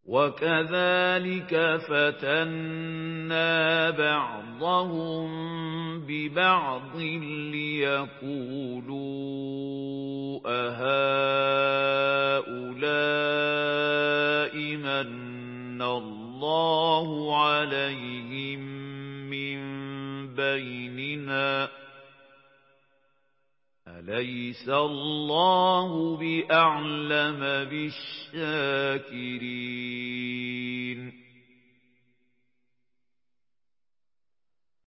وَكَذَلِكَ فَتَنَّا بَعْضَهُم بِبَعْضٍ لِّيَقُولُوا أَهَٰؤُلَاءِ مَنَّ اللَّهُ عَلَيْهِم مِّن بَيْنِنَا ۗ أَلَيْسَ اللَّهُ بِأَعْلَمَ بِالشَّاكِرِينَ